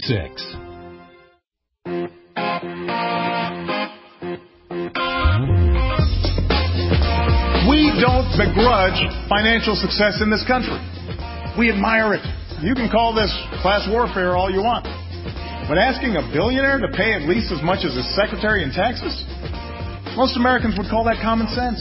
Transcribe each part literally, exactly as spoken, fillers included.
six. We don't begrudge financial success in this country. We admire it. You can call this class warfare all you want. But asking a billionaire to pay at least as much as his secretary in taxes? Most Americans would call that common sense.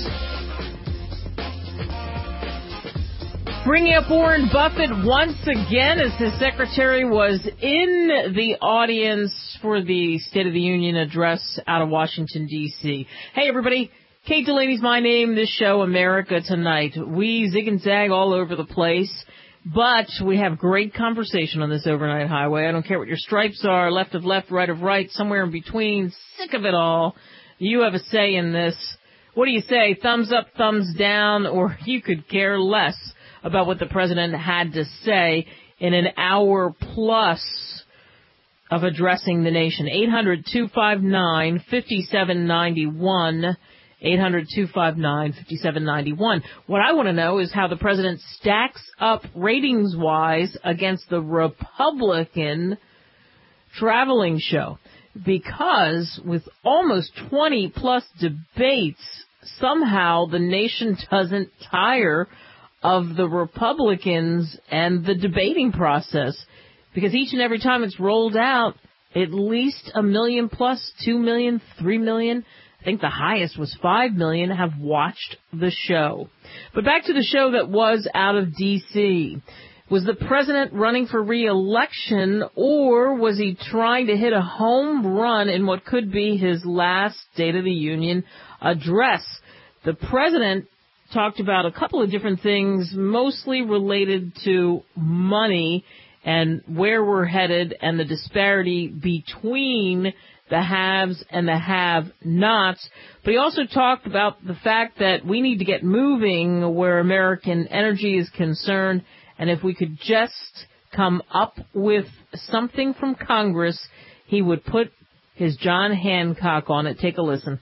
Bringing up Warren Buffett once again as his secretary was in the audience for the State of the Union address out of Washington, D C Hey, everybody. Kate Delaney's my name. This show, America Tonight. We zig and zag all over the place, but we have great conversation on this overnight highway. I don't care what your stripes are, left of left, right of right, somewhere in between. Sick of it all. You have a say in this. What do you say? Thumbs up, thumbs down, or you could care less about what the president had to say in an hour plus of addressing the nation. eight hundred, two five nine, five seven nine one. eight hundred, two five nine, five seven nine one. What I want to know is how the president stacks up ratings-wise against the Republican traveling show. Because with almost twenty-plus debates, somehow the nation doesn't tire of the Republicans and the debating process. Because each and every time it's rolled out, at least a million plus, two million, three million, I think the highest was five million, have watched the show. But back to the show that was out of D C Was the president running for re-election, or was he trying to hit a home run in what could be his last State of the Union address? The president talked about a couple of different things, mostly related to money and where we're headed and the disparity between the haves and the have-nots. But he also talked about the fact that we need to get moving where American energy is concerned, and if we could just come up with something from Congress, he would put his John Hancock on it. Take a listen.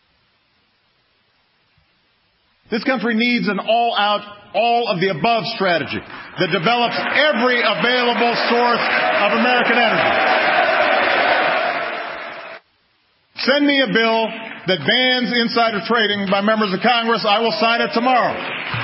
This country needs an all-out, all-of-the-above strategy that develops every available source of American energy. Send me a bill that bans insider trading by members of Congress. I will sign it tomorrow.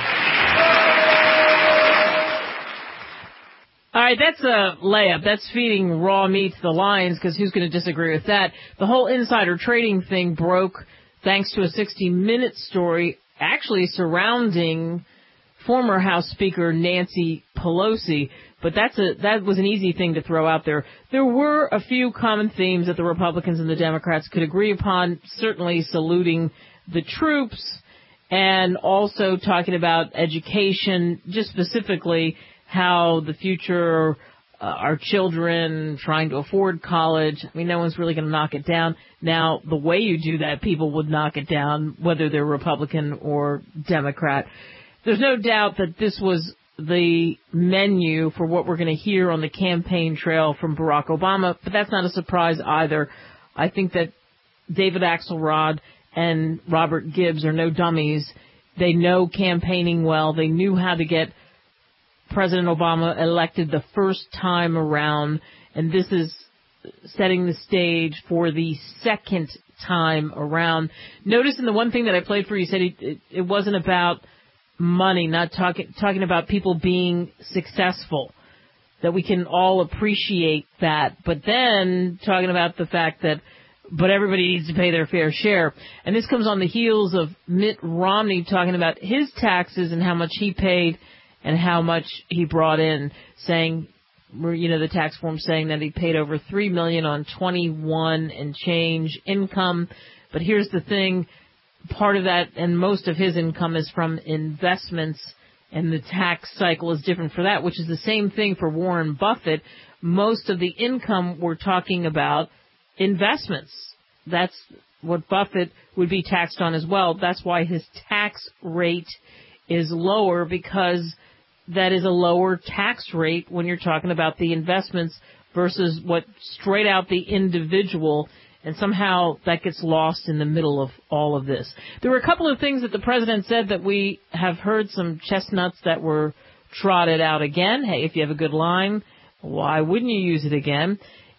All right, that's a layup. That's feeding raw meat to the lions, because who's going to disagree with that? The whole insider trading thing broke thanks to a sixty minute story actually surrounding former House Speaker Nancy Pelosi. But that's a, that was an easy thing to throw out there. There were a few common themes that the Republicans and the Democrats could agree upon, certainly saluting the troops and also talking about education, just specifically how the future, uh, our children trying to afford college. I mean, no one's really going to knock it down. Now, the way you do that, people would knock it down, whether they're Republican or Democrat. There's no doubt that this was the menu for what we're going to hear on the campaign trail from Barack Obama, but that's not a surprise either. I think that David Axelrod and Robert Gibbs are no dummies. They know campaigning well. They knew how to get President Obama elected the first time around, and this is setting the stage for the second time around. Notice in the one thing that I played for you, said it, it, it wasn't about money, not talking talking about people being successful, that we can all appreciate that, but then talking about the fact that but everybody needs to pay their fair share. And this comes on the heels of Mitt Romney talking about his taxes and how much he paid and how much he brought in, saying, you know, the tax form saying that he paid over three million dollars on twenty-one and change income. But here's the thing, part of that and most of his income is from investments, and the tax cycle is different for that, which is the same thing for Warren Buffett. Most of the income we're talking about investments. That's what Buffett would be taxed on as well. That's why his tax rate is lower, because that is a lower tax rate when you're talking about the investments versus what straight out the individual, and somehow that gets lost in the middle of all of this. There were a couple of things that the president said that we have heard some chestnuts that were trotted out again. Hey, if you have a good line, why wouldn't you use it again?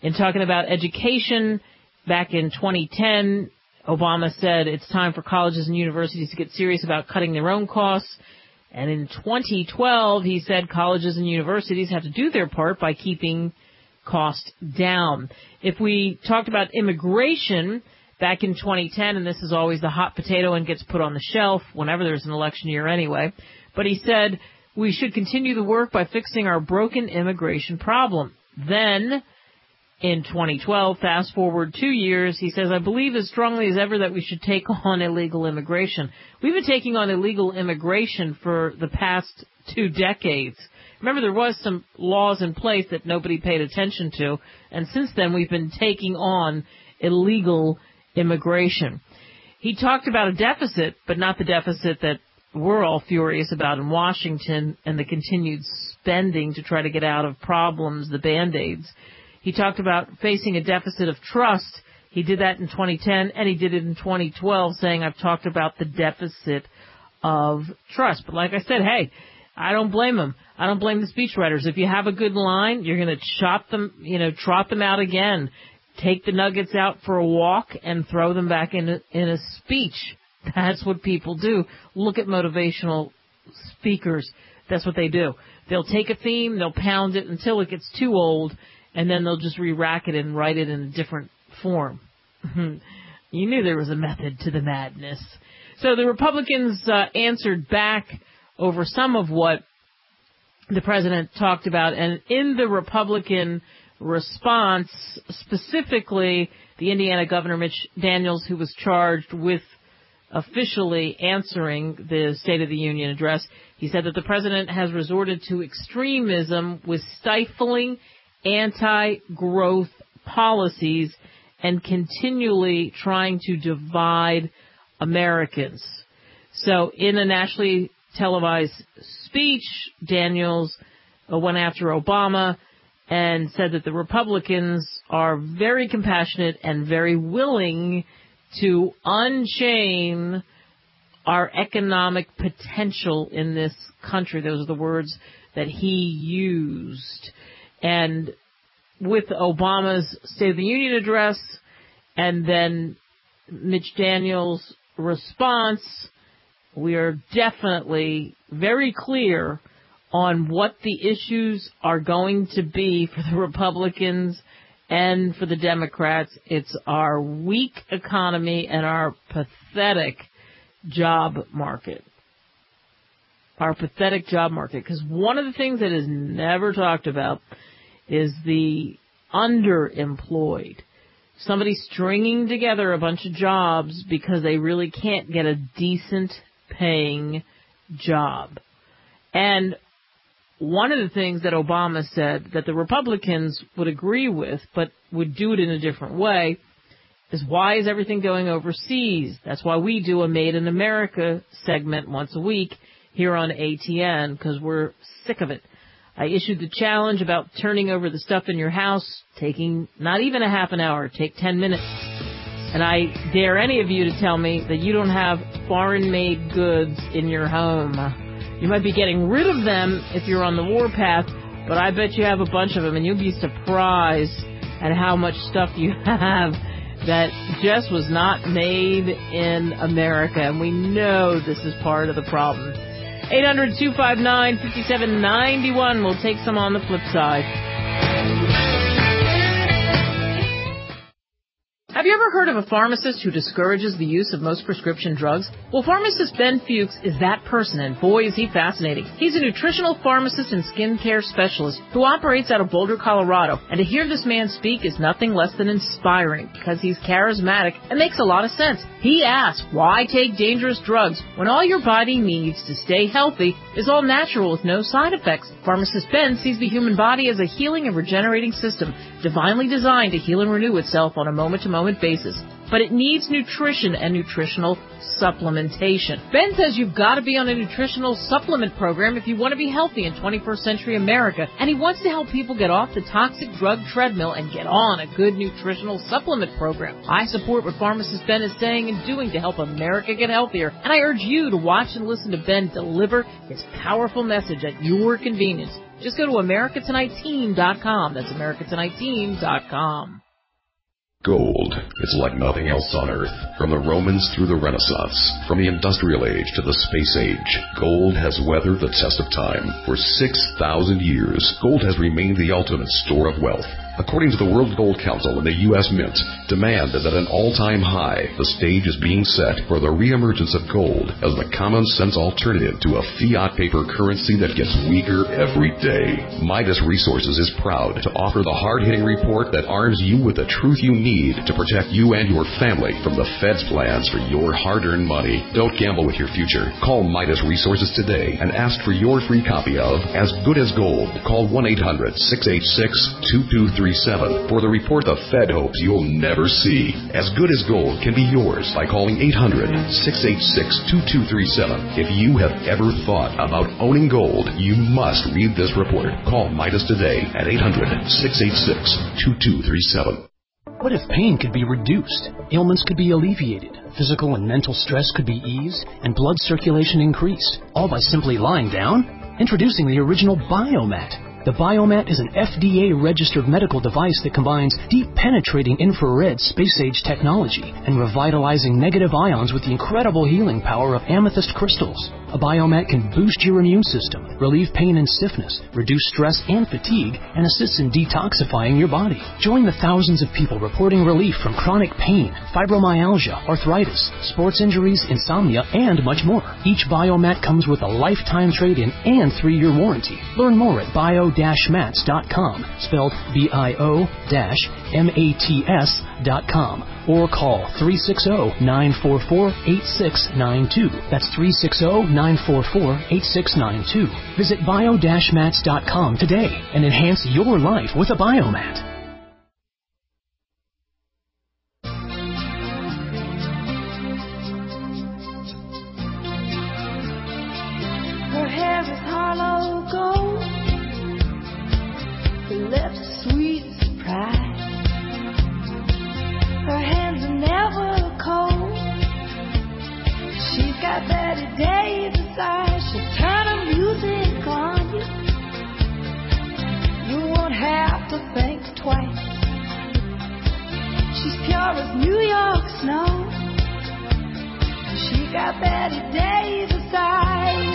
In talking about education, back in twenty ten, Obama said it's time for colleges and universities to get serious about cutting their own costs. And in twenty twelve, he said colleges and universities have to do their part by keeping costs down. If we talked about immigration back in twenty ten, and this is always the hot potato and gets put on the shelf whenever there's an election year anyway, but he said we should continue the work by fixing our broken immigration problem. Then, in twenty twelve, fast forward two years, he says, I believe as strongly as ever that we should take on illegal immigration. We've been taking on illegal immigration for the past two decades. Remember, there was some laws in place that nobody paid attention to, and since then we've been taking on illegal immigration. He talked about a deficit, but not the deficit that we're all furious about in Washington and the continued spending to try to get out of problems, the Band-Aids. He talked about facing a deficit of trust. He did that in twenty ten, and he did it in twenty twelve, saying, I've talked about the deficit of trust. But like I said, hey, I don't blame him. I don't blame the speechwriters. If you have a good line, you're going to chop them, you know, trot them out again. Take the nuggets out for a walk and throw them back in a, in a speech. That's what people do. Look at motivational speakers. That's what they do. They'll take a theme, they'll pound it until it gets too old, and then they'll just re-rack it and write it in a different form. You knew there was a method to the madness. So the Republicans uh, answered back over some of what the president talked about, and in the Republican response, specifically the Indiana Governor Mitch Daniels, who was charged with officially answering the State of the Union address, he said that the president has resorted to extremism with stifling anti-growth policies and continually trying to divide Americans. So in a nationally televised speech, Daniels went after Obama and said that the Republicans are very compassionate and very willing to unchain our economic potential in this country. Those are the words that he used. And with Obama's State of the Union address and then Mitch Daniels' response, we are definitely very clear on what the issues are going to be for the Republicans and for the Democrats. It's our weak economy and our pathetic job market. Our pathetic job market. Because one of the things that is never talked about is the underemployed. Somebody stringing together a bunch of jobs because they really can't get a decent paying job. And one of the things that Obama said that the Republicans would agree with, but would do it in a different way, is why is everything going overseas? That's why we do a Made in America segment once a week here on A T N, because we're sick of it. I issued the challenge about turning over the stuff in your house, taking not even a half an hour, take ten minutes. And I dare any of you to tell me that you don't have foreign-made goods in your home. You might be getting rid of them if you're on the warpath, but I bet you have a bunch of them, and you'll be surprised at how much stuff you have that just was not made in America. And we know this is part of the problem. eight hundred, two five nine, five seven nine one. We'll take some on the flip side. Have you ever heard of a pharmacist who discourages the use of most prescription drugs? Well, pharmacist Ben Fuchs is that person, and boy, is he fascinating. He's a nutritional pharmacist and skincare specialist who operates out of Boulder, Colorado. And to hear this man speak is nothing less than inspiring, because he's charismatic and makes a lot of sense. He asks, why take dangerous drugs when all your body needs to stay healthy is all natural with no side effects? Pharmacist Ben sees the human body as a healing and regenerating system, divinely designed to heal and renew itself on a moment-to-moment basis. but it needs nutrition and nutritional supplementation. Ben says you've got to be on a nutritional supplement program if you want to be healthy in twenty-first century America, and he wants to help people get off the toxic drug treadmill and get on a good nutritional supplement program. I support what pharmacist Ben is saying and doing to help America get healthier, and I urge you to watch and listen to Ben deliver his powerful message at your convenience. Just go to America Tonight Team dot com. That's America Tonight Team dot com. Gold. It's like nothing else on Earth. From the Romans through the Renaissance, from the Industrial Age to the Space Age, gold has weathered the test of time. For six thousand years, gold has remained the ultimate store of wealth. According to the World Gold Council and the U S Mint, demand is at an all-time high. The stage is being set for the reemergence of gold as the common-sense alternative to a fiat paper currency that gets weaker every day. Midas Resources is proud to offer the hard-hitting report that arms you with the truth you need to protect you and your family from the Fed's plans for your hard-earned money. Don't gamble with your future. Call Midas Resources today and ask for your free copy of As Good as Gold. Call one eight hundred, six eight six, two two three seven for the report the Fed hopes you'll never see. As Good as Gold can be yours by calling eight hundred, six eight six, two two three seven. If you have ever thought about owning gold, you must read this report. Call Midas today at eight hundred, six eight six, two two three seven. What if pain could be reduced, ailments could be alleviated, physical and mental stress could be eased, and blood circulation increased, all by simply lying down? Introducing the original Biomat. The Biomat is an F D A-registered medical device that combines deep-penetrating infrared space-age technology and revitalizing negative ions with the incredible healing power of amethyst crystals. A Biomat can boost your immune system, relieve pain and stiffness, reduce stress and fatigue, and assists in detoxifying your body. Join the thousands of people reporting relief from chronic pain, fibromyalgia, arthritis, sports injuries, insomnia, and much more. Each Biomat comes with a lifetime trade-in and three-year warranty. Learn more at bio dash mats dot com, spelled B I O M A T S dot com, or call three six zero, nine four four, eight six nine two. That's three six zero, nine four four, eight six nine two. Visit bio dash mats dot com today and enhance your life with a Biomat. Her hair is hollow gold, her lips sweet surprise. Her hands are never cold. She's got Betty Davis eyes. She'll turn her music on you. You won't have to think twice. She's pure as New York snow. She got Betty Davis eyes.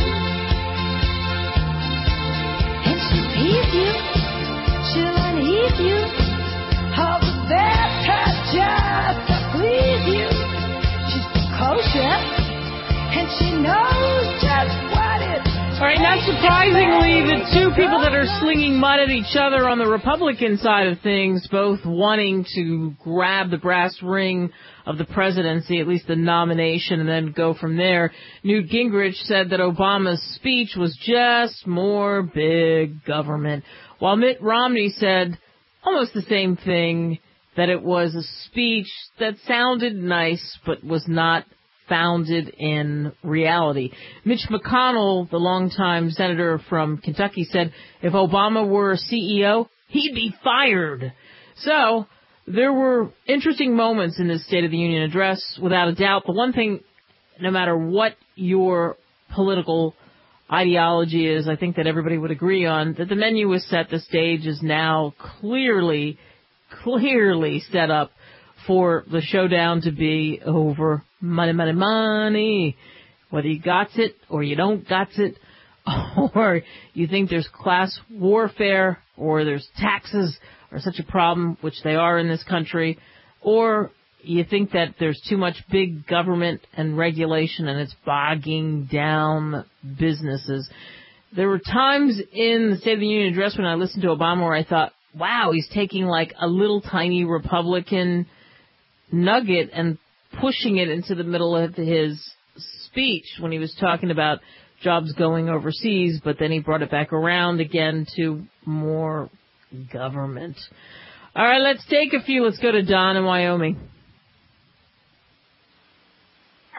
And she'll tease you, she'll unease you, all the better just to please you. She's precocious, and she knows just what it's. All right, not surprisingly, the two people that are slinging mud at each other on the Republican side of things, both wanting to grab the brass ring of the presidency, at least the nomination, and then go from there. Newt Gingrich said that Obama's speech was just more big government, while Mitt Romney said almost the same thing, that it was a speech that sounded nice but was not founded in reality. Mitch McConnell, the longtime senator from Kentucky, said if Obama were a C E O, he'd be fired. So there were interesting moments in this State of the Union address, without a doubt. The one thing, no matter what your political ideology is, I think that everybody would agree on, that the menu is set, the stage is now clearly, clearly set up for the showdown to be over money, money, money. Whether you got it or you don't got it, or you think there's class warfare or there's taxes are such a problem, which they are in this country, or you think that there's too much big government and regulation and it's bogging down businesses. There were times in the State of the Union address when I listened to Obama where I thought, wow, he's taking like a little tiny Republican nugget and pushing it into the middle of his speech when he was talking about jobs going overseas, but then he brought it back around again to more government. All right, let's take a few. Let's go to Don in Wyoming.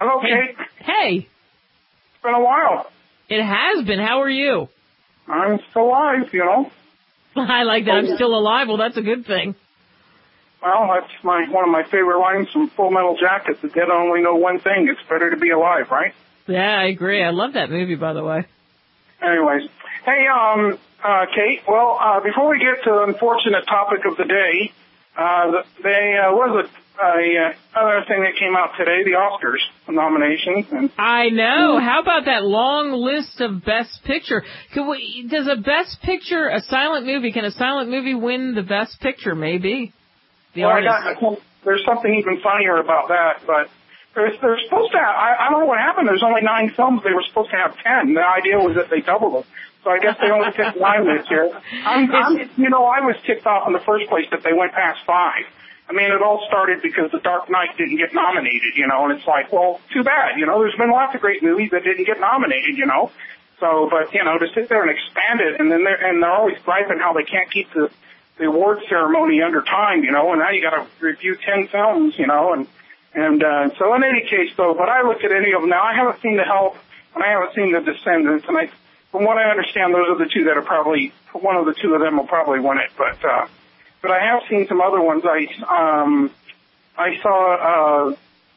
Hello, Hey. Kate. Hey, It's been a while. it has been. How are you? I'm still alive, you know. I like that. I'm still alive. Well, that's a good thing. Well, that's my one of my favorite lines from Full Metal Jacket. The dead only know one thing. It's better to be alive, right? Yeah, I agree. I love that movie, by the way. Anyways. Hey, um, uh, Kate, well, uh, before we get to the unfortunate topic of the day, uh, they, uh, was a, a, uh, other thing that came out today, the Oscars nominations. And, I know. How about that long list of Best Picture? Can we, does a Best Picture, a silent movie, can a silent movie win the Best Picture? Maybe. The well, I artist. got, there's something even funnier about that, but they're, they're supposed to have, I, I don't know what happened. There's only nine films. They were supposed to have ten. The idea was that they doubled them. So I guess they only picked nine this year. I'm, I'm, you know, I was ticked off in the first place that they went past five. I mean, it all started because The Dark Knight didn't get nominated, you know, and it's like, well, too bad, you know. There's been lots of great movies that didn't get nominated, you know. So, but, you know, to sit there and expand it, and then they're, and they're always griping how they can't keep the, the award ceremony under time, you know, and now you got to review ten films, you know, and, and, uh, so in any case, though, but I look at any of them now, I haven't seen The Help, and I haven't seen The Descendants, and I, from what I understand, those are the two that are probably, one of the two of them will probably win it, but, uh, but I have seen some other ones. I, um, I saw, uh,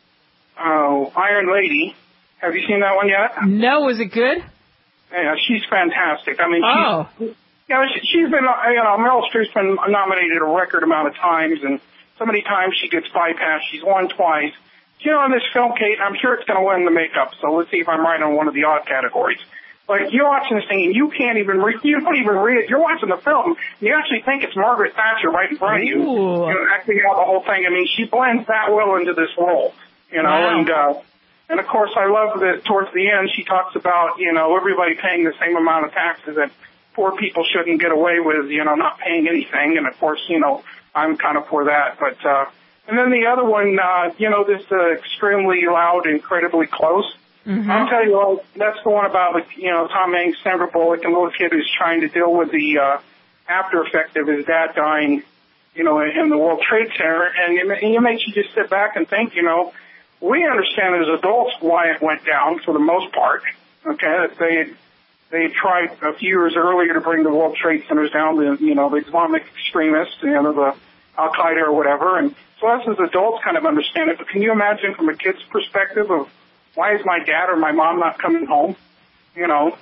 uh, Iron Lady. Have you seen that one yet? No, is it good? Yeah, she's fantastic. I mean, Oh. she's, you know, she, she's been, you know, Meryl Streep's been nominated a record amount of times, and so many times she gets bypassed. She's won twice. You know, in this film, Kate, I'm sure it's going to win the makeup, so let's see if I'm right on one of the odd categories. Like, you're watching this thing, and you can't even read, you don't even read it. You're watching the film, and you actually think it's Margaret Thatcher right in front of you. Ooh. You know, acting out the whole thing. I mean, she blends that well into this role, you know, Wow. and, uh, and of course, I love that towards the end, she talks about, you know, everybody paying the same amount of taxes that poor people shouldn't get away with, you know, not paying anything. And of course, you know, I'm kind of for that. But, uh, and then the other one, uh, you know, this, uh, extremely loud, incredibly close. Mm-hmm. I'll tell you what, that's the one about, like, you know, Tom Hanks, Sandra Bullock, and little kid who's trying to deal with the, uh, after effect of his dad dying, you know, in the World Trade Center. And it, it makes you just sit back and think, you know, we understand as adults why it went down for the most part. Okay, that they they tried a few years earlier to bring the World Trade Centers down, the you know the Islamic extremists, you know the Al Qaeda or whatever, and so us as adults kind of understand it. But can you imagine from a kid's perspective of why is my dad or my mom not coming home? You know,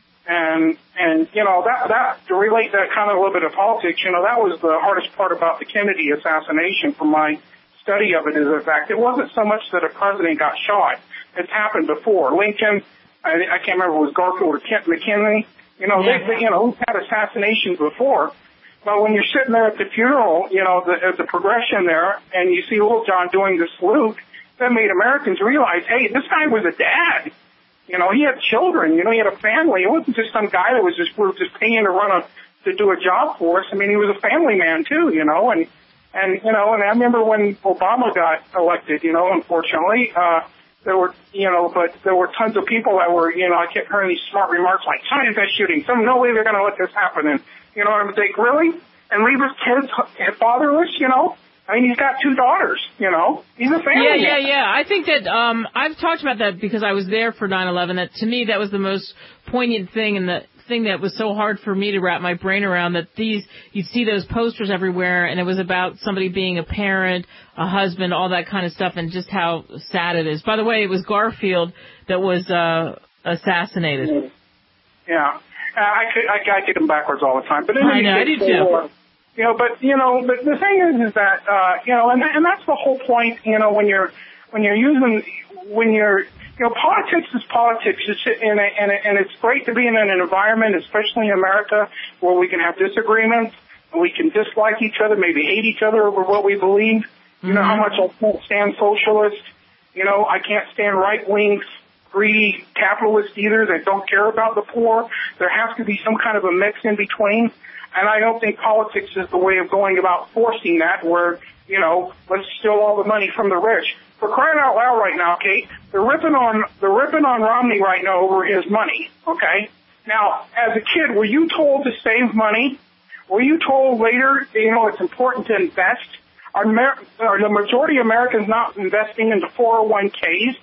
and and you know that that to relate that kind of a little bit of politics. You know, that was the hardest part about the Kennedy assassination from my study of it is the fact it wasn't so much that a president got shot. It's happened before. Lincoln, I, I can't remember if it was Garfield or Kent McKinley. You know, Yeah. they, they, you know, who's had assassinations before. But when you're sitting there at the funeral, you know, the, the progression there, and you see Little John doing the salute, that made Americans realize, hey, this guy was a dad. You know, he had children. You know, he had a family. It wasn't just some guy that was just, we were just paying to run a, to do a job for us. I mean, he was a family man too, you know, and, And, you know, and I remember when Obama got elected, you know, unfortunately, uh, there were, you know, but there were tons of people that were, you know, I kept hearing these smart remarks like, China's not shooting. Some, no way they're going to let this happen. And, you know, I'm like, really? And leave his kids fatherless, you know? I mean, he's got two daughters, you know? He's a family Yeah, yeah, man. yeah. I think that, um, I've talked about that because I was there for nine eleven. That to me, that was the most poignant thing and the thing that was so hard for me to wrap my brain around, that these, you'd see those posters everywhere and it was about somebody being a parent, a husband, all that kind of stuff, and just how sad it is. By the way, it was Garfield that was, uh, assassinated. Yeah. Uh, I, could, I, I get them backwards all the time. But in I any know, I case, do too. uh, You know, but, you know, but the thing is, is that, uh, you know, and, and that's the whole point, you know, when you're, when you're using, when you're, you know, politics is politics. It's, and, and, and it's great to be in an environment, especially in America, where we can have disagreements, and we can dislike each other, maybe hate each other over what we believe. You know, how much I can't stand socialists. You know, I can't stand right-wing, greedy capitalists either that don't care about the poor. There has to be some kind of a mix in between. And I don't think politics is the way of going about forcing that where, you know, let's steal all the money from the rich. For crying out loud right now, Kate, they're ripping on, they're ripping on Romney right now over his money, okay? Now, as a kid, were you told to save money? Were you told later, you know, it's important to invest? Are, Amer- are the majority of Americans not investing into four oh one k's?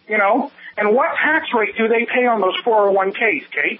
You know? And what tax rate do they pay on those four oh one k's, Kate?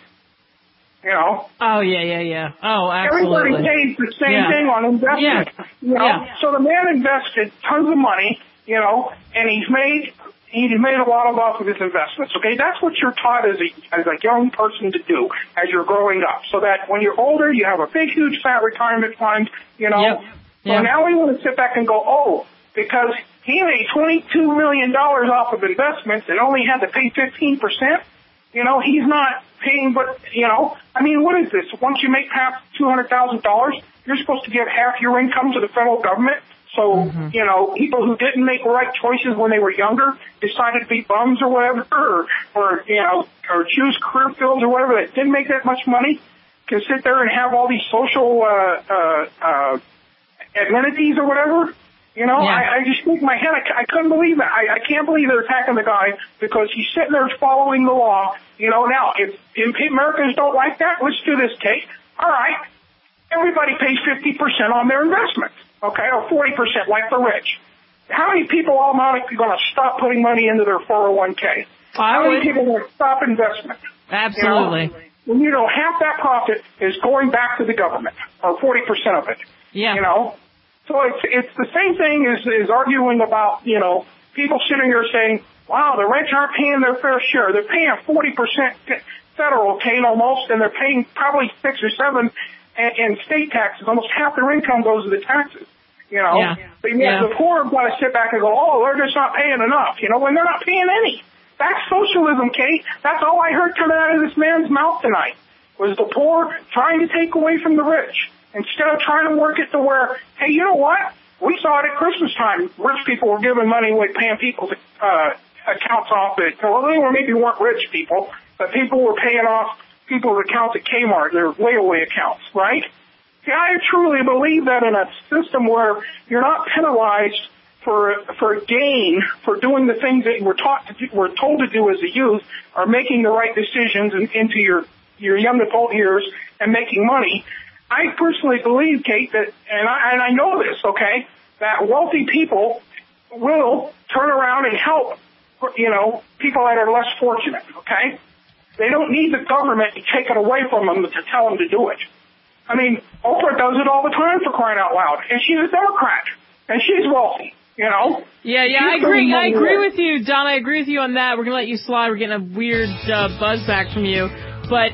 You know? Oh, yeah, yeah, yeah. Oh, absolutely. Everybody pays the same yeah. thing on investment. Yeah. You know? Yeah. So the man invested tons of money, you know, and he's made he's made a lot of off of his investments. Okay, that's what you're taught as a as a young person to do as you're growing up, so that when you're older, you have a big, huge, fat retirement fund. You know. Yep. So yep. now we want to sit back and go, oh, because he made twenty-two million dollars off of investments and only had to pay fifteen percent. You know, he's not paying, but, you know, I mean, what is this? Once you make past two hundred thousand dollars, you're supposed to give half your income to the federal government. So, mm-hmm. you know, people who didn't make right choices when they were younger decided to be bums or whatever, or, or you know, or choose career fields or whatever that didn't make that much money, can sit there and have all these social uh, uh, uh, amenities or whatever. You know, yeah. I, I just think in my head, I, I couldn't believe it. I, I can't believe they're attacking the guy because he's sitting there following the law. You know, now, if, if Americans don't like that, let's do this, Kate. All right. Everybody pays fifty percent on their investments, okay, or forty percent like the rich. How many people automatically going to stop putting money into their four oh one k? How many people are going to stop investment? Absolutely. You know, when you know half that profit is going back to the government, or forty percent of it. Yeah. You know? So it's it's the same thing as, as arguing about, you know, people sitting here saying, wow, the rich aren't paying their fair share. They're paying forty percent federal, Kate, almost, and they're paying probably six or seven in, in state taxes. Almost half their income goes to the taxes, you know. Yeah. But yet yeah. the poor have got to sit back and go, oh, they're just not paying enough, you know, when they're not paying any. That's socialism, Kate. That's all I heard coming out of this man's mouth tonight, was the poor trying to take away from the rich. Instead of trying to work it to where, hey, you know what? We saw it at Christmas time. Rich people were giving money away, paying people's uh, accounts off at, well, they were maybe weren't rich people, but people were paying off people's accounts at Kmart, their layaway accounts, right? See, I truly believe that in a system where you're not penalized for for gain, for doing the things that we're taught to do, we're told to do as a youth, or making the right decisions in, into your your young adult years and making money. I personally believe, Kate, that, and I, and I know this, okay, that wealthy people will turn around and help, you know, people that are less fortunate, okay? They don't need the government to take it away from them to tell them to do it. I mean, Oprah does it all the time, for crying out loud, and she's a Democrat, and she's wealthy, you know? Yeah, yeah, I agree. I agree with you, Don. I agree with you on that. We're going to let you slide. We're getting a weird uh, buzz back from you, but...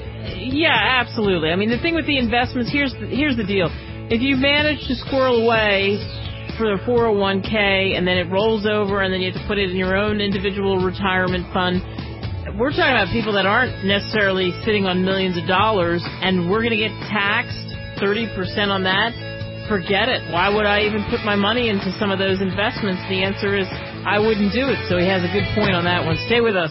Yeah, absolutely. I mean, the thing with the investments, here's the, here's the deal. If you manage to squirrel away for the four oh one k and then it rolls over and then you have to put it in your own individual retirement fund, we're talking about people that aren't necessarily sitting on millions of dollars, and we're going to get taxed thirty percent on that. Forget it. Why would I even put my money into some of those investments? The answer is I wouldn't do it. So he has a good point on that one. Stay with us.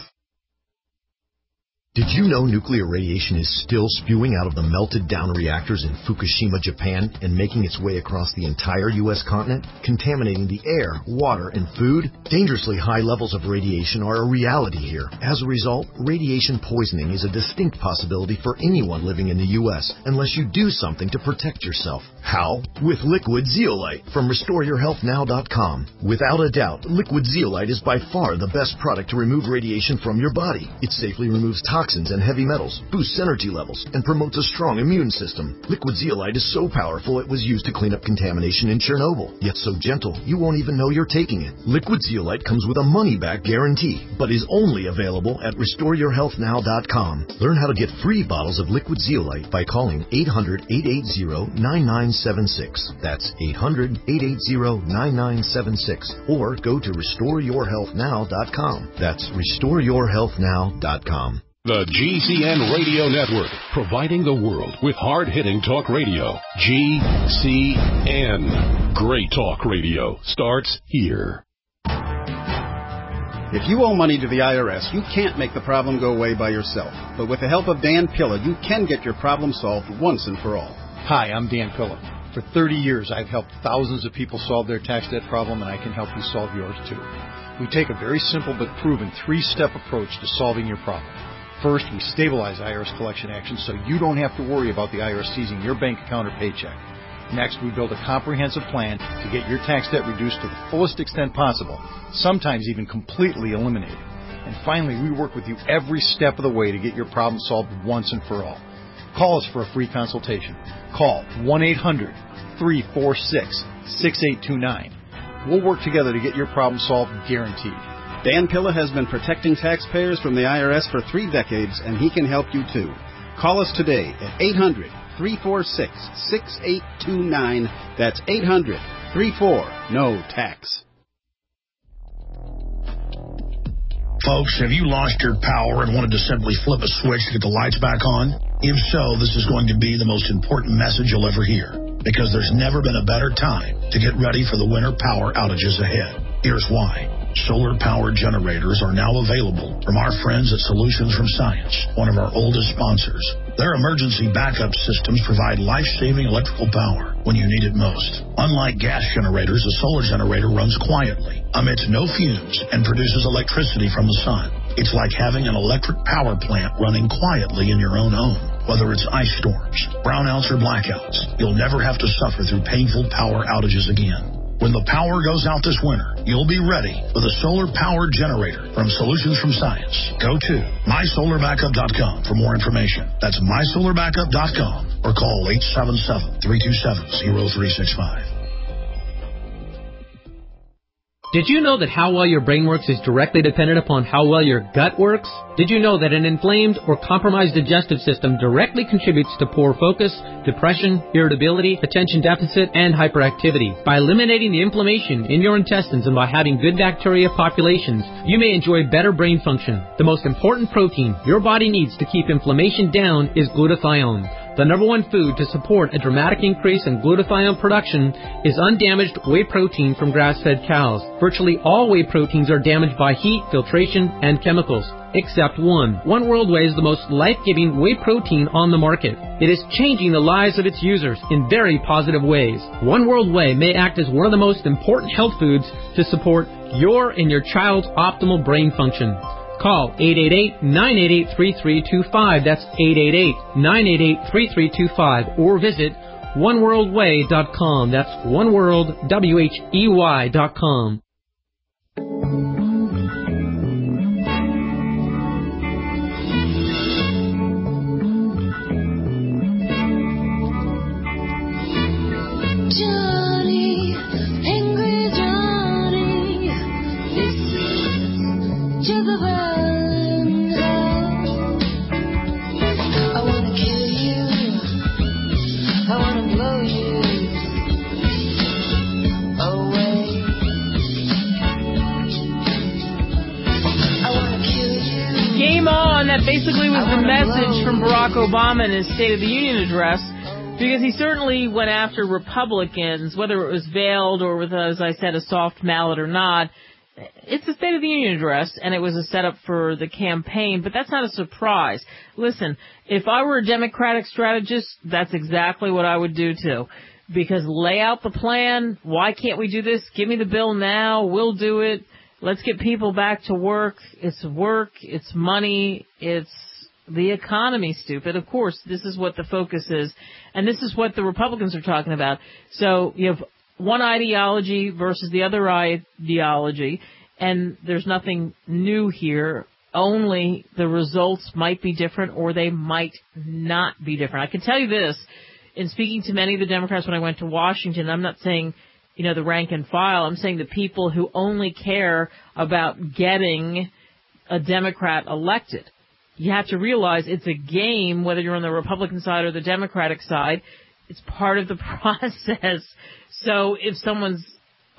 Did you know nuclear radiation is still spewing out of the melted down reactors in Fukushima, Japan, and making its way across the entire U S continent, contaminating the air, water, and food? Dangerously high levels of radiation are a reality here. As a result, radiation poisoning is a distinct possibility for anyone living in the U S unless you do something to protect yourself. How? With Liquid Zeolite from Restore Your Health Now dot com. Without a doubt, Liquid Zeolite is by far the best product to remove radiation from your body. It safely removes toxins and heavy metals, boosts energy levels, and promotes a strong immune system. Liquid Zeolite is so powerful it was used to clean up contamination in Chernobyl, yet so gentle you won't even know you're taking it. Liquid Zeolite comes with a money-back guarantee, but is only available at Restore Your Health Now dot com. Learn how to get free bottles of Liquid Zeolite by calling eight hundred, eight eight zero, nine nine seven six. That's eight hundred, eight eight zero, nine nine seven six. Or go to Restore Your Health Now dot com. That's Restore Your Health Now dot com. The G C N Radio Network, providing the world with hard-hitting talk radio. G C N. Great talk radio starts here. If you owe money to the I R S, you can't make the problem go away by yourself. But with the help of Dan Pilla, you can get your problem solved once and for all. Hi, I'm Dan Pilla. For thirty years, I've helped thousands of people solve their tax debt problem, and I can help you solve yours too. We take a very simple but proven three-step approach to solving your problem. First, we stabilize I R S collection actions so you don't have to worry about the I R S seizing your bank account or paycheck. Next, we build a comprehensive plan to get your tax debt reduced to the fullest extent possible, sometimes even completely eliminated. And finally, we work with you every step of the way to get your problem solved once and for all. Call us for a free consultation. Call one eight hundred, three four six, six eight two nine. We'll work together to get your problem solved, guaranteed. Dan Pilla has been protecting taxpayers from the I R S for three decades, and he can help you too. Call us today at eight hundred, three four six, six eight two nine. That's eight hundred, three four, N O tax. Folks, have you lost your power and wanted to simply flip a switch to get the lights back on? If so, this is going to be the most important message you'll ever hear, because there's never been a better time to get ready for the winter power outages ahead. Here's why. Solar-powered generators are now available from our friends at Solutions from Science, one of our oldest sponsors. Their emergency backup systems provide life-saving electrical power when you need it most. Unlike gas generators, a solar generator runs quietly, emits no fumes, and produces electricity from the sun. It's like having an electric power plant running quietly in your own home. Whether it's ice storms, brownouts, or blackouts, you'll never have to suffer through painful power outages again. When the power goes out this winter, you'll be ready with a solar-powered generator from Solutions from Science. Go to my solar backup dot com for more information. That's my solar backup dot com or call eight seven seven, three two seven, zero three six five. Did you know that how well your brain works is directly dependent upon how well your gut works? Did you know that an inflamed or compromised digestive system directly contributes to poor focus, depression, irritability, attention deficit, and hyperactivity? By eliminating the inflammation in your intestines and by having good bacteria populations, you may enjoy better brain function. The most important protein your body needs to keep inflammation down is glutathione. The number one food to support a dramatic increase in glutathione production is undamaged whey protein from grass-fed cows. Virtually all whey proteins are damaged by heat, filtration, and chemicals, except one. One World Whey is the most life-giving whey protein on the market. It is changing the lives of its users in very positive ways. One World Whey may act as one of the most important health foods to support your and your child's optimal brain function. Call eight eight eight, nine eight eight, three three two five. That's eight eight eight, nine eight eight, three three two five. Or visit one world way dot com. That's oneworld, W H E Y dot com. Johnny, angry Johnny, listen to the violin. I wanna kill you, I wanna blow you away. I wanna kill you. Game on. That basically was the message from Barack Obama in his State of the Union address. Because he certainly went after Republicans, whether it was veiled or with, as I said, a soft mallet or not. It's a State of the Union address, and it was a setup for the campaign, but that's not a surprise. Listen, if I were a Democratic strategist, that's exactly what I would do, too. Because lay out the plan. Why can't we do this? Give me the bill now. We'll do it. Let's get people back to work. It's work. It's money. It's the economy, stupid. Of course, this is what the focus is. And this is what the Republicans are talking about. So you have one ideology versus the other ideology, and there's nothing new here. Only the results might be different or they might not be different. I can tell you this, in speaking to many of the Democrats when I went to Washington, I'm not saying, you know, the rank and file. I'm saying the people who only care about getting a Democrat elected. You have to realize it's a game, whether you're on the Republican side or the Democratic side. It's part of the process. So if someone's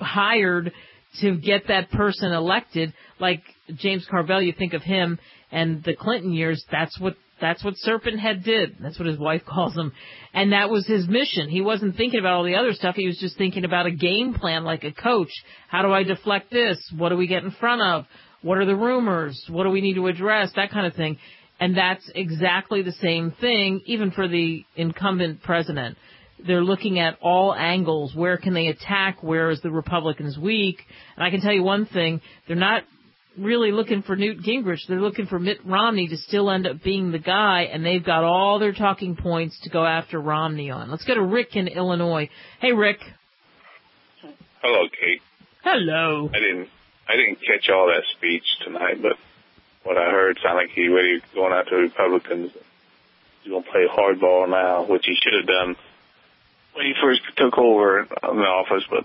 hired to get that person elected, like James Carville, you think of him and the Clinton years, that's what that's what Serpent Head did. That's what his wife calls him. And that was his mission. He wasn't thinking about all the other stuff. He was just thinking about a game plan like a coach. How do I deflect this? What do we get in front of? What are the rumors? What do we need to address? That kind of thing. And that's exactly the same thing, even for the incumbent president. They're looking at all angles. Where can they attack? Where is the Republicans weak? And I can tell you one thing. They're not really looking for Newt Gingrich. They're looking for Mitt Romney to still end up being the guy, and they've got all their talking points to go after Romney on. Let's go to Rick in Illinois. Hey, Rick. Hello, Kate. Hello. I didn't I didn't catch all that speech tonight, but what I heard, sounded like he really going after the Republicans. He's going to play hardball now, which he should have done when he first took over in the office. But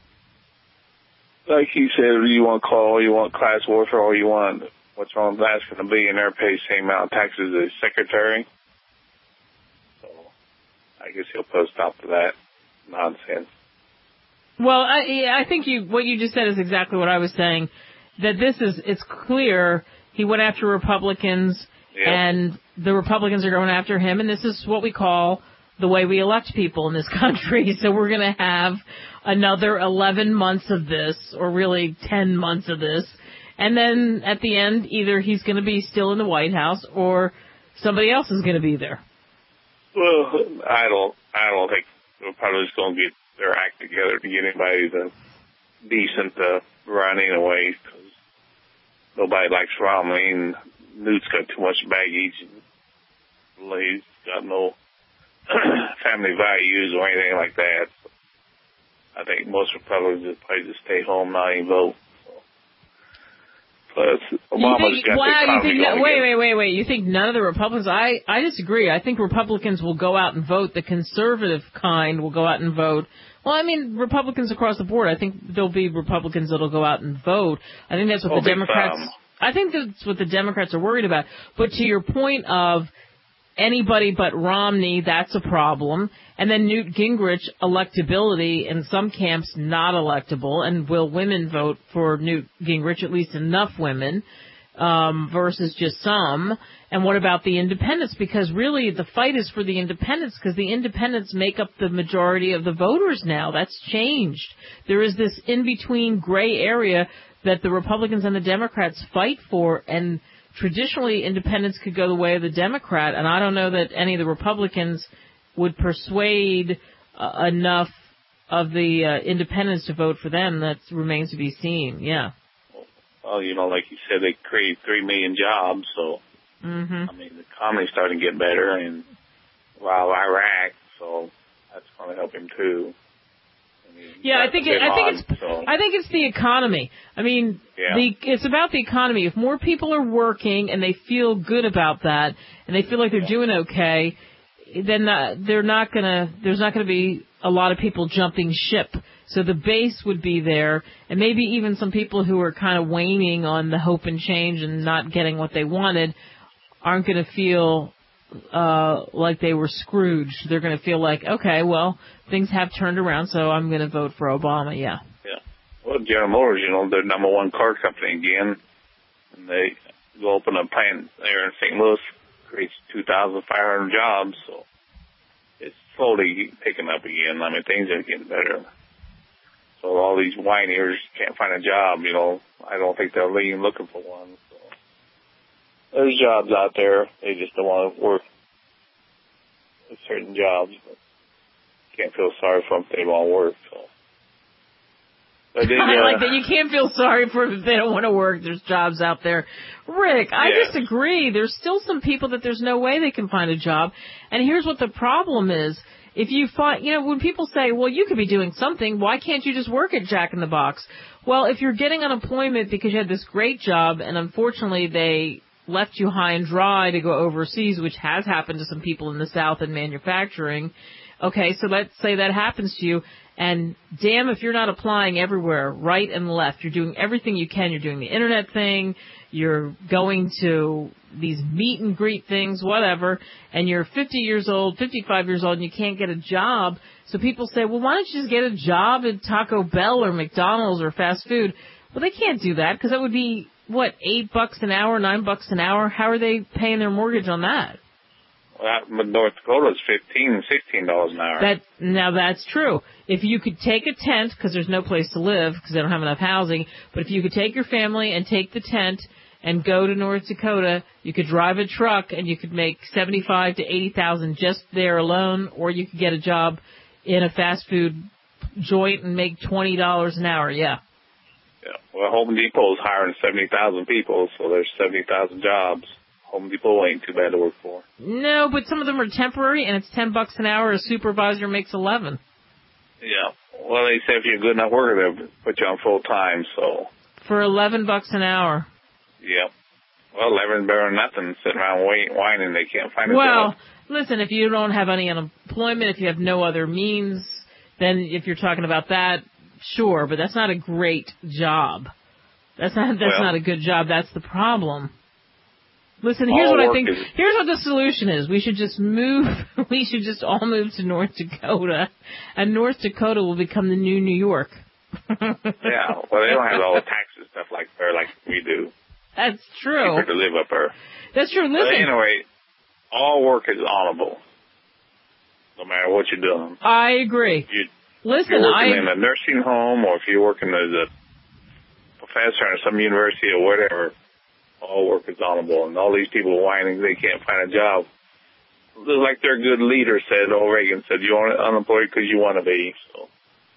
like he said, you want call, you want class warfare, all you want. What's wrong with asking a billionaire to pay the same amount of taxes as a secretary? So I guess he'll put a stop to that nonsense. Well, I, I think you what you just said is exactly what I was saying. That this is it's clear he went after Republicans, yep. and the Republicans are going after him, and this is what we call the way we elect people in this country. So we're going to have another eleven months of this, or really ten months of this. And then at the end, either he's going to be still in the White House or somebody else is going to be there. Well, I don't, I don't think the Republicans going to get their act together to get anybody that's decent to run anyway, because nobody likes Romney, and Newt's got too much baggage. And he's got no family values or anything like that. So I think most Republicans would probably just stay home, not even vote. Plus, Obama's think, got wow, the economy you think that, going wait, again. wait, wait, wait. You think none of the Republicans? I, I disagree. I think Republicans will go out and vote. The conservative kind will go out and vote. Well, I mean, Republicans across the board. I think there'll be Republicans that'll go out and vote. I think that's what Oh, the Democrats. um, I think that's what the Democrats are worried about. But to your point of anybody but Romney, that's a problem. And then Newt Gingrich, electability in some camps not electable. And will women vote for Newt Gingrich? At least enough women, um, versus just some. And what about the independents? Because really the fight is for the independents, because the independents make up the majority of the voters now. That's changed. There is this in-between gray area that the Republicans and the Democrats fight for, and traditionally independents could go the way of the Democrat, and I don't know that any of the Republicans would persuade uh, enough of the uh, independents to vote for them. That remains to be seen, yeah. Well, you know, like you said, they created three million jobs, so, mm-hmm. I mean, the economy's starting to get better, and while Iraq, so that's going to help him too. I mean, yeah, I think it, I think it's so. I think it's the economy. I mean, yeah. the it's about the economy. If more people are working and they feel good about that, and they feel like they're yeah. doing okay, then uh, they're not gonna. There's not going to be a lot of people jumping ship. So the base would be there, and maybe even some people who are kind of waning on the hope and change and not getting what they wanted aren't going to feel uh like they were Scrooged. They're going to feel like, okay, well, things have turned around, so I'm going to vote for Obama, yeah. Yeah. Well, General Motors, you know, they're number one car company again, and they go open a plant there in Saint Louis, creates two thousand five hundred jobs, so it's slowly picking up again. I mean, things are getting better. So all these whiniers can't find a job, you know. I don't think they're leaving looking for one. So there's jobs out there. They just don't want to work at certain jobs. But can't feel sorry for them if they don't work. So. But they, uh, I like that. You can't feel sorry for them if they don't want to work. There's jobs out there. Rick, I yes. disagree. There's still some people that there's no way they can find a job. And here's what the problem is. If you find, you know, when people say, well, you could be doing something, why can't you just work at Jack in the Box? Well, if you're getting unemployment because you had this great job and unfortunately they left you high and dry to go overseas, which has happened to some people in the South in manufacturing. Okay, so let's say that happens to you, and damn if you're not applying everywhere, right and left. You're doing everything you can. You're doing the Internet thing. You're going to these meet and greet things, whatever, and you're fifty years old, fifty-five years old, and you can't get a job. So people say, well, why don't you just get a job at Taco Bell or McDonald's or fast food? Well, they can't do that because that would be, what, eight bucks an hour, nine bucks an hour? How are they paying their mortgage on that? Well, North Dakota is fifteen, sixteen dollars an hour. That now that's true. If you could take a tent, because there's no place to live because they don't have enough housing, but if you could take your family and take the tent and go to North Dakota, you could drive a truck and you could make seventy-five to eighty thousand just there alone, or you could get a job in a fast food joint and make twenty dollars an hour. Yeah. Yeah. Well, Home Depot is hiring seventy thousand people, so there's seventy thousand jobs. Home Depot ain't too bad to work for. No, but some of them are temporary, and it's ten bucks an hour. A supervisor makes eleven. Yeah. Well, they say if you're a good enough worker, they'll put you on full time. So for eleven bucks an hour. Yep. Well, living's better than nothing. Sitting around waiting, whining, they can't find a well, job. Well, listen, if you don't have any unemployment, if you have no other means, then if you're talking about that, sure, but that's not a great job. That's not that's well, not a good job. That's the problem. Listen, here's what I think. Is, here's what the solution is. We should just move. We should just all move to North Dakota, and North Dakota will become the new New York. Yeah, well, they don't have all the taxes stuff like there like we do. That's true. Cheaper to live up there. That's true. Listen. But anyway, all work is honorable, no matter what you're doing. I agree. You, Listen, if you're working I, in a nursing home, or if you're working as a professor in some university or whatever, all work is honorable. And all these people whining they can't find a job. Like their good leader said, old Reagan said, you're unemployed because you want to be. So. All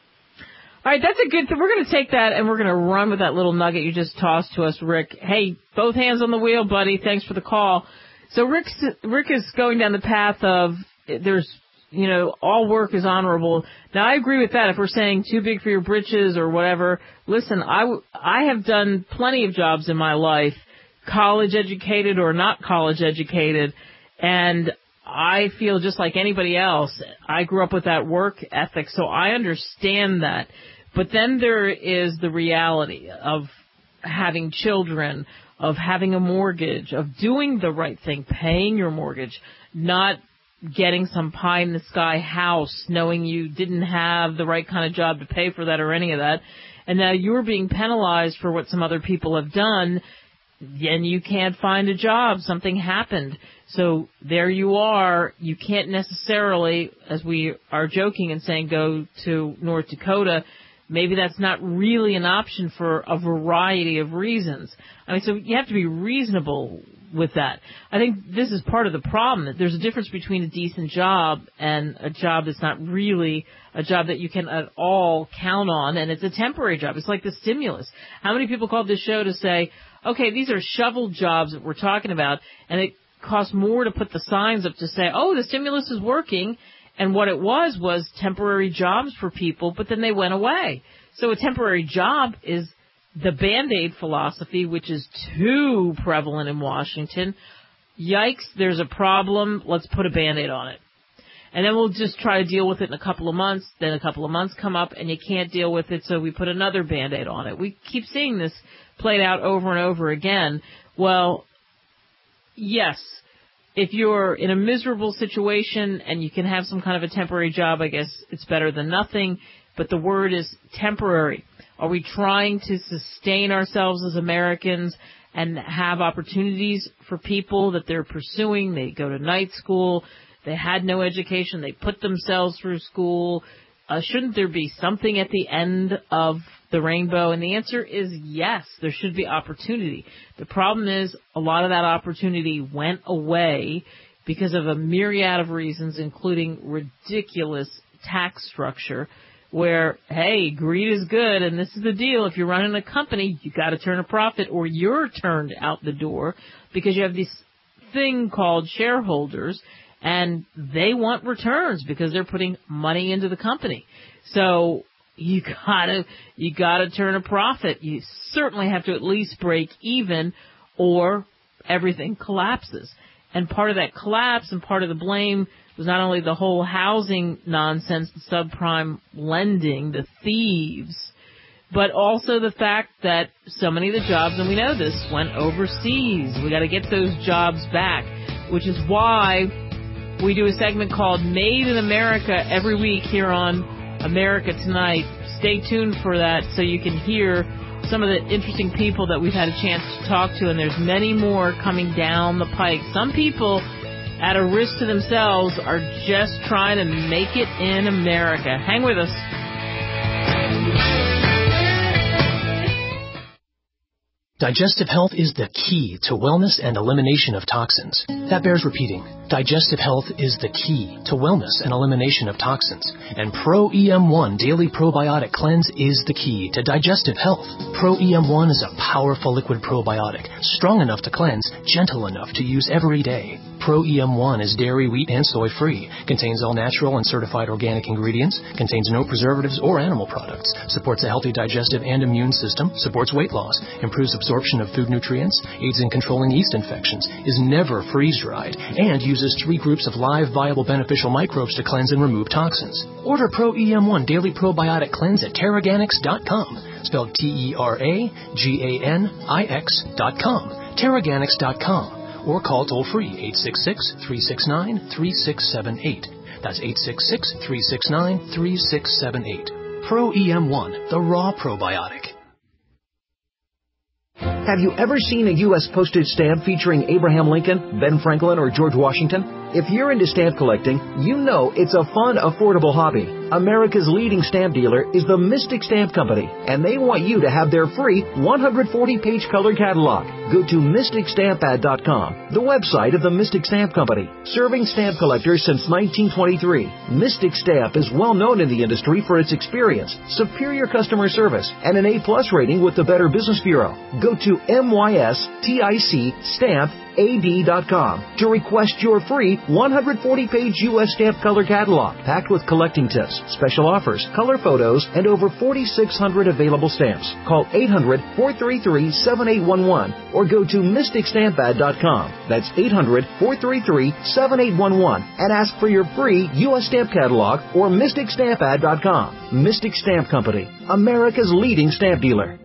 right, that's a good thing. We're going to take that and we're going to run with that little nugget you just tossed to us, Rick. Hey, both hands on the wheel, buddy. Thanks for the call. So Rick's, Rick is going down the path of there's, you know, all work is honorable. Now, I agree with that. If we're saying too big for your britches or whatever, listen, I, I have done plenty of jobs in my life, college educated or not college educated, and I feel just like anybody else. I grew up with that work ethic, so I understand that. But then there is the reality of having children, of having a mortgage, of doing the right thing, paying your mortgage, not getting some pie-in-the-sky house, knowing you didn't have the right kind of job to pay for that or any of that. And now you're being penalized for what some other people have done, and you can't find a job. Something happened. So there you are. You can't necessarily, as we are joking and saying, go to North Dakota. Maybe that's not really an option for a variety of reasons. I mean, so you have to be reasonable with that. I think this is part of the problem. There's a difference between a decent job and a job that's not really a job that you can at all count on, and it's a temporary job. It's like the stimulus. How many people called this show to say, okay, these are shovel jobs that we're talking about, and it costs more to put the signs up to say, oh, the stimulus is working, and what it was was temporary jobs for people, but then they went away. So a temporary job is the Band-Aid philosophy, which is too prevalent in Washington. Yikes, there's a problem, let's put a Band-Aid on it. And then we'll just try to deal with it in a couple of months, then a couple of months come up and you can't deal with it, so we put another Band-Aid on it. We keep seeing this played out over and over again. Well, yes, if you're in a miserable situation and you can have some kind of a temporary job, I guess it's better than nothing, but the word is temporary. Are we trying to sustain ourselves as Americans and have opportunities for people that they're pursuing? They go to night school, they had no education, they put themselves through school. Uh, shouldn't there be something at the end of the rainbow? And the answer is yes, there should be opportunity. The problem is a lot of that opportunity went away because of a myriad of reasons, including ridiculous tax structure, where, hey, greed is good, and this is the deal. If you're running a company, you got to turn a profit, or you're turned out the door because you have this thing called shareholders, and they want returns because they're putting money into the company. So you gotta you gotta turn a profit. You certainly have to at least break even, or everything collapses. And part of that collapse and part of the blame was not only the whole housing nonsense, the subprime lending, the thieves, but also the fact that so many of the jobs, and we know this, went overseas. We got to get those jobs back, which is why we do a segment called Made in America every week here on America Tonight. Stay tuned for that so you can hear some of the interesting people that we've had a chance to talk to, and there's many more coming down the pike. Some people, at a risk to themselves, are just trying to make it in America. Hang with us. Digestive health is the key to wellness and elimination of toxins. That bears repeating. Digestive health is the key to wellness and elimination of toxins. And Pro E M one Daily Probiotic Cleanse is the key to digestive health. Pro E M one is a powerful liquid probiotic, strong enough to cleanse, gentle enough to use every day. Pro E M one is dairy, wheat, and soy-free. Contains all natural and certified organic ingredients. Contains no preservatives or animal products. Supports a healthy digestive and immune system. Supports weight loss. Improves absorption of food nutrients. Aids in controlling yeast infections. Is never freeze-dried. And uses three groups of live, viable, beneficial microbes to cleanse and remove toxins. Order Pro E M one Daily Probiotic Cleanse at Terraganix dot com. Spelled T E R A G A N I X dot com. Terraganix dot com. Or call toll-free eight six six, three six nine, three six seven eight. That's eight six six, three six nine, three six seven eight. Pro E M one, the raw probiotic. Have you ever seen a U S postage stamp featuring Abraham Lincoln, Ben Franklin, or George Washington? If you're into stamp collecting, you know it's a fun, affordable hobby. America's leading stamp dealer is the Mystic Stamp Company, and they want you to have their free one hundred forty page color catalog. Go to mystic stamp ad dot com, the website of the Mystic Stamp Company, serving stamp collectors since nineteen twenty-three. Mystic Stamp is well known in the industry for its experience, superior customer service, and an A plus rating with the Better Business Bureau. Go to mystic stamp A D dot com to request your free one hundred forty page U S stamp color catalog, packed with collecting tips, special offers, color photos, and over forty-six hundred available stamps. Call eight hundred, four three three, seven eight one one or go to mystic stamp ad dot com. That's eight hundred, four three three, seven eight one one and ask for your free U S stamp catalog or mystic stamp ad dot com. Mystic Stamp Company, America's leading stamp dealer.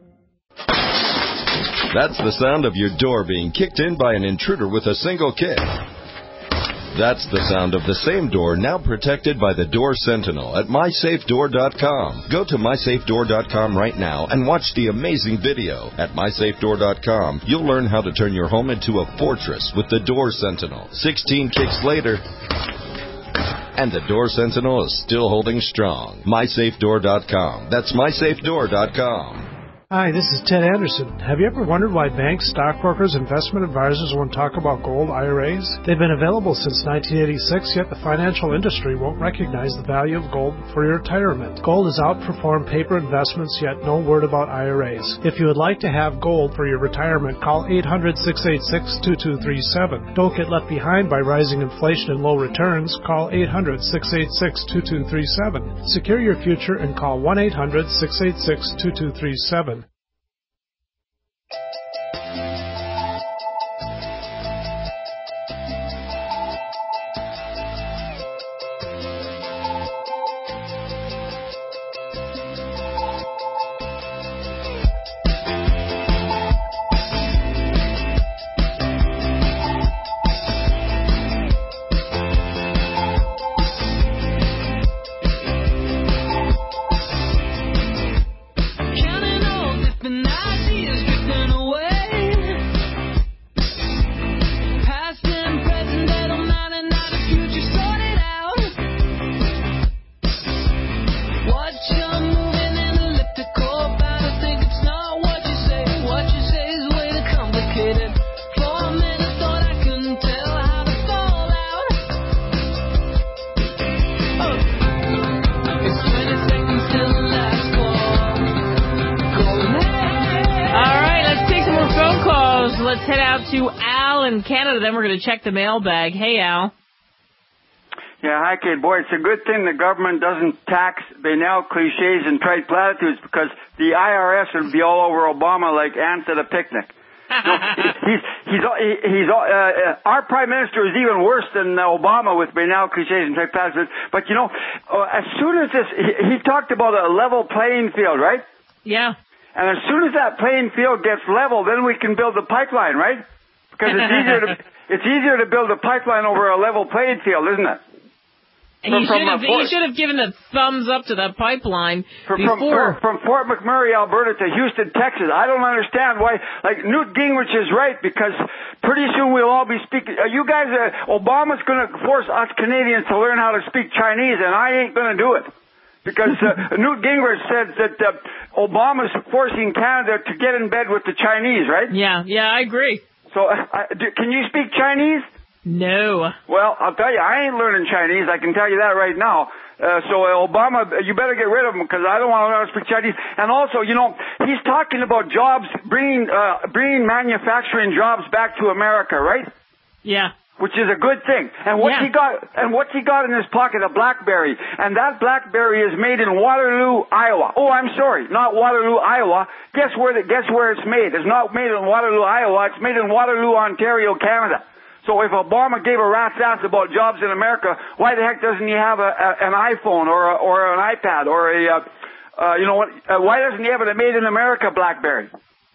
That's the sound of your door being kicked in by an intruder with a single kick. That's the sound of the same door now protected by the Door Sentinel at my safe door dot com. Go to my safe door dot com right now and watch the amazing video. At my safe door dot com, you'll learn how to turn your home into a fortress with the Door Sentinel. sixteen kicks later, and the Door Sentinel is still holding strong. my safe door dot com. That's my safe door dot com. Hi, this is Ted Anderson. Have you ever wondered why banks, stockbrokers, investment advisors won't talk about gold I R As? They've been available since nineteen eighty-six, yet the financial industry won't recognize the value of gold for your retirement. Gold has outperformed paper investments, yet no word about I R As. If you would like to have gold for your retirement, call eight hundred, six eight six, two two three seven. Don't get left behind by rising inflation and low returns. Call eight hundred, six eight six, two two three seven. Secure your future and call one eight hundred, six eight six, two two three seven. Let's head out to Al in Canada, then we're going to check the mailbag. Hey, Al. Yeah, hi, Kate. Boy, it's a good thing the government doesn't tax banal cliches and trite platitudes, because the I R S would be all over Obama like ants at a picnic. No, he's he's he's uh, our prime minister is even worse than Obama with banal cliches and trite platitudes. But you know, as soon as this, he, he talked about a level playing field, right? Yeah. And as soon as that playing field gets level, then we can build the pipeline, right? Because it's easier to it's easier to build a pipeline over a level playing field, isn't it? And he should have he should have given the thumbs up to that pipeline from, before. From, from Fort McMurray, Alberta to Houston, Texas. I don't understand why. Like, Newt Gingrich is right, because pretty soon we'll all be speaking. Uh, you guys, uh, Obama's going to force us Canadians to learn how to speak Chinese, and I ain't going to do it. Because uh, Newt Gingrich said that uh, Obama's forcing Canada to get in bed with the Chinese, right? Yeah, yeah, I agree. So, uh, do, can you speak Chinese? No. Well, I'll tell you, I ain't learning Chinese. I can tell you that right now. Uh, so, uh, Obama, you better get rid of him, because I don't want to learn how to speak Chinese. And also, you know, he's talking about jobs, bringing uh, bringing manufacturing jobs back to America, right? Yeah. which is a good thing. And what's Yeah. he got? And what's he got in his pocket? A BlackBerry. And that BlackBerry is made in Waterloo, Iowa. Oh, I'm sorry, not Waterloo, Iowa. Guess where? The, guess where it's made? It's not made in Waterloo, Iowa. It's made in Waterloo, Ontario, Canada. So if Obama gave a rat's ass about jobs in America, why the heck doesn't he have a, a, an iPhone or a, or an iPad or a uh, uh, you know what? Uh, why doesn't he have a made in America BlackBerry?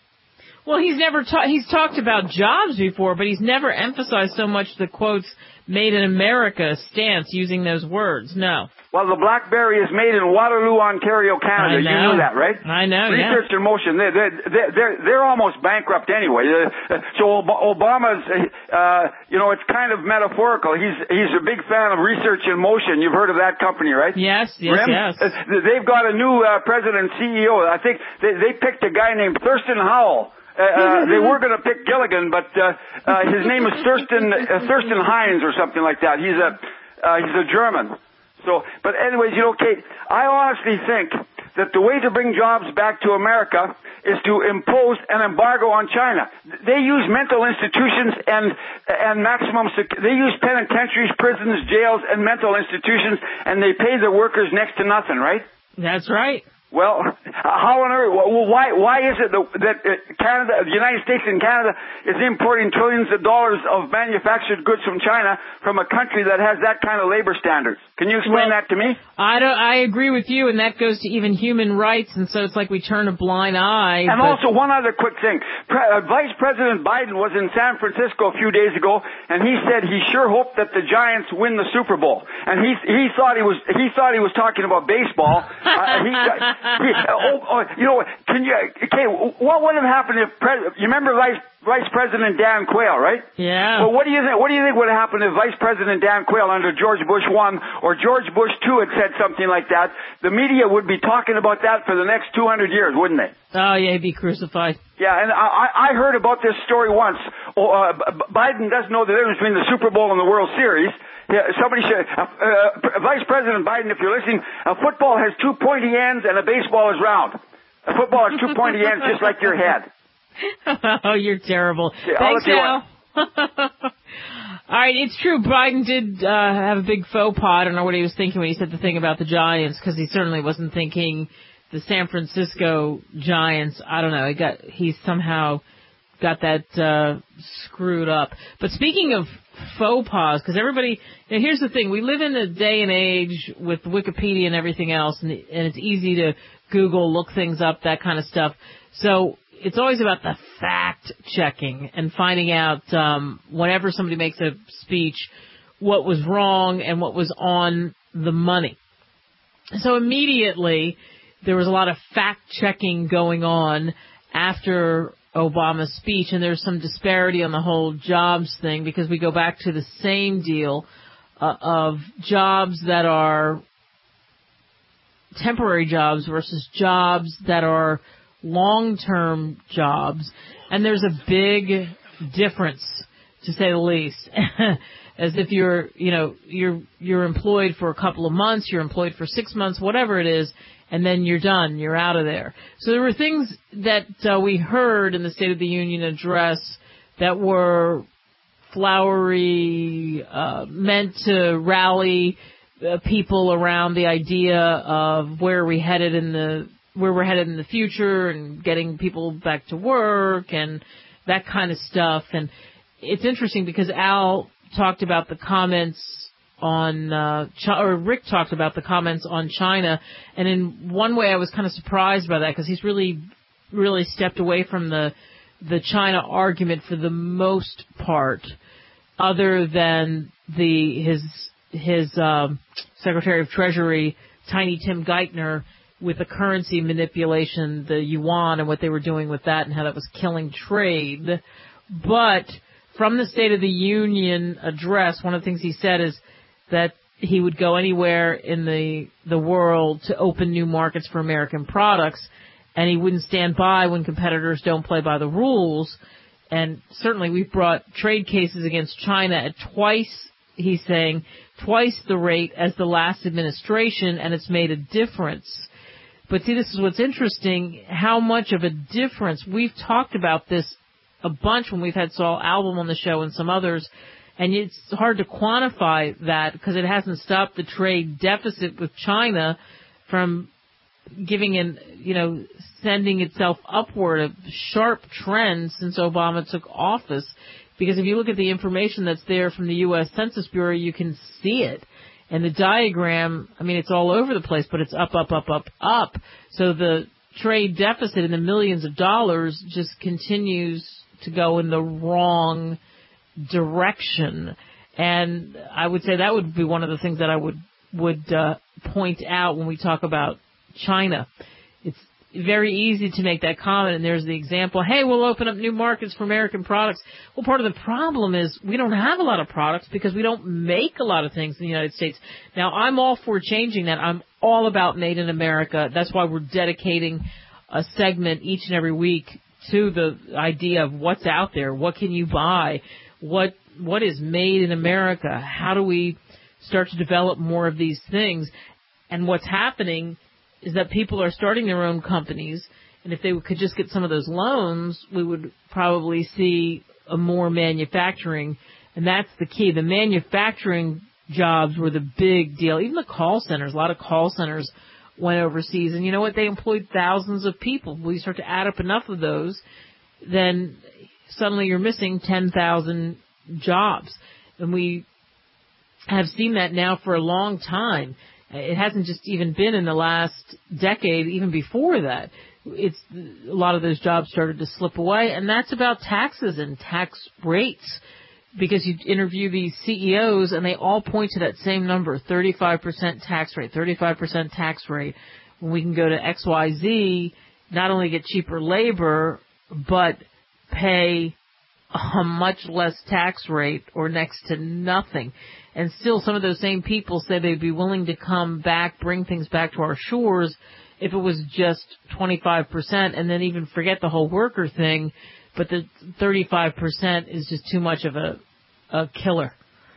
Well, he's never ta- he's talked about jobs before, but he's never emphasized so much the quotes "Made in America" stance using those words. No. Well, the BlackBerry is made in Waterloo, Ontario, Canada. I know. You knew that, right? I know. Research yeah. in Motion. They're they're they're, they're almost bankrupt anyway. Uh, so Obama's, uh, you know, it's kind of metaphorical. He's he's a big fan of Research in Motion. You've heard of that company, right? Yes. Yes. Rem? Yes. Uh, They've got a new uh, president and C E O. I think they they picked a guy named Thurston Howell. Uh, uh, they were going to pick Gilligan, but uh, uh, his name is Thurston uh, Thurston Heinz or something like that. He's a uh, he's a German. So, but anyways, you know, Kate, I honestly think that the way to bring jobs back to America is to impose an embargo on China. They use mental institutions and and maximum. Sec- they use penitentiaries, prisons, jails, and mental institutions, and they pay the workers next to nothing, right? That's right. Well, how on earth? Well, why? Why is it that Canada, the United States, and Canada is importing trillions of dollars of manufactured goods from China from a country that has that kind of labor standards? Can you explain well, that to me? I don't. I agree with you, and that goes to even human rights, and so it's like we turn a blind eye. And but... also, one other quick thing: Pre- uh, Vice President Biden was in San Francisco a few days ago, and he said he sure hoped that the Giants win the Super Bowl. And he he thought he was he thought he was talking about baseball. Uh, he. He, oh, oh, you know, can you, okay, what would have happened if, Pre- you remember Vice, Vice President Dan Quayle, right? Yeah. Well, what do you think, what do you think would have happened if Vice President Dan Quayle under George Bush one or George Bush two had said something like that? The media would be talking about that for the next two hundred years, wouldn't they? Oh, yeah, he'd be crucified. Yeah, and I, I heard about this story once. Oh, uh, Biden doesn't know the difference between the Super Bowl and the World Series. Yeah, somebody said, uh, uh, Vice President Biden, if you're listening, a football has two pointy ends and a baseball is round. A football has two pointy ends just like your head. Oh, you're terrible. Yeah, Thanks, Al. All right, it's true. Biden did uh, have a big faux pas. I don't know what he was thinking when he said the thing about the Giants, because he certainly wasn't thinking the San Francisco Giants. I don't know. He got he somehow got that uh, screwed up. But speaking of faux pas, because everybody, you know, here's the thing: we live in a day and age with Wikipedia and everything else, and, and it's easy to Google, look things up, that kind of stuff. So it's always about the fact checking and finding out um, whenever somebody makes a speech what was wrong and what was on the money. So immediately there was a lot of fact checking going on after Obama's speech, and there's some disparity on the whole jobs thing because we go back to the same deal uh, of jobs that are temporary jobs versus jobs that are long-term jobs, and there's a big difference, to say the least. As if you're, you know, you're you're employed for a couple of months, you're employed for six months, whatever it is, and then you're done, you're out of there. So there were things that uh, we heard in the State of the Union address that were flowery, uh, meant to rally uh, people around the idea of where we headed in the where we're headed in the future and getting people back to work and that kind of stuff. And it's interesting because Al talked about the comments on, uh, Ch- or Rick talked about the comments on China. And in one way I was kind of surprised by that because he's really, really stepped away from the, the China argument for the most part, other than the, his, his, um, Secretary of Treasury, Tiny Tim Geithner, with the currency manipulation, the yuan, and what they were doing with that and how that was killing trade. But from the State of the Union address, one of the things he said is that he would go anywhere in the the world to open new markets for American products, and he wouldn't stand by when competitors don't play by the rules. And certainly we've brought trade cases against China at twice, he's saying, twice the rate as the last administration, and it's made a difference. But see, this is what's interesting, how much of a difference. We've talked about this a bunch when we've had Saul Albom on the show and some others, And it's hard to quantify that because it hasn't stopped the trade deficit with China from giving an, you know, sending itself upward, a sharp trend since Obama took office. Because if you look at the information that's there from the U S Census Bureau, you can see it. And the diagram, I mean, it's all over the place, but it's up, up, up, up, up. So the trade deficit in the millions of dollars just continues to go in the wrong direction. And I would say that would be one of the things that I would would uh, point out when we talk about China. It's very easy to make that comment, and there's the example, hey, we'll open up new markets for American products. Well, part of the problem is we don't have a lot of products because we don't make a lot of things in the United States. Now, I'm all for changing that. I'm all about Made in America. That's why we're dedicating a segment each and every week to the idea of what's out there, what can you buy, what what is made in America, how do we start to develop more of these things. And what's happening is that people are starting their own companies, and if they could just get some of those loans, we would probably see a more manufacturing, and that's the key. The manufacturing jobs were the big deal. Even the call centers, a lot of call centers went overseas, and you know what? They employed thousands of people. When you start to add up enough of those, then suddenly you're missing ten thousand jobs. And we have seen that now for a long time. It hasn't just even been in the last decade, even before that. It's a lot of those jobs started to slip away, and that's about taxes and tax rates. Because you interview these C E Os, and they all point to that same number, thirty-five percent tax rate, thirty-five percent tax rate. When we can go to X Y Z, not only get cheaper labor, but pay a much less tax rate or next to nothing. And still some of those same people say they'd be willing to come back, bring things back to our shores if it was just twenty-five percent, and then even forget the whole worker thing. But the thirty-five percent is just too much of a, a killer.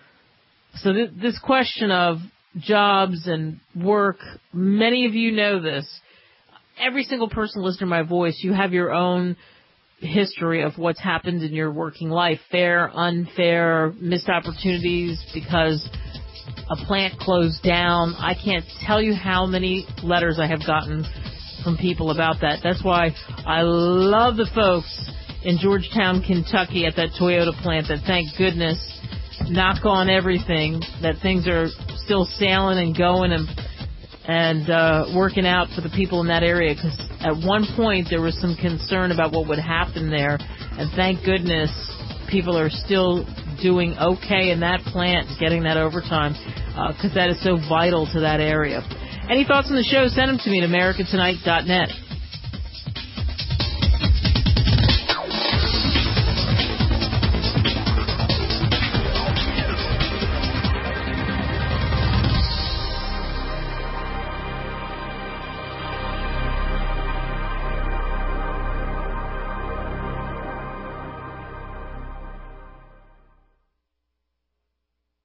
So th- this question of jobs and work, many of you know this. Every single person listening to my voice, you have your own history of what's happened in your working life. Fair, unfair, missed opportunities because a plant closed down. I can't tell you how many letters I have gotten from people about that. That's why I love the folks in Georgetown, Kentucky at that Toyota plant that, thank goodness, knock on everything, that things are still sailing and going and and uh working out for the people in that area, because at one point there was some concern about what would happen there, and thank goodness people are still doing okay in that plant, getting that overtime, because uh, that is so vital to that area. Any thoughts on the show? Send them to me at america tonight dot net.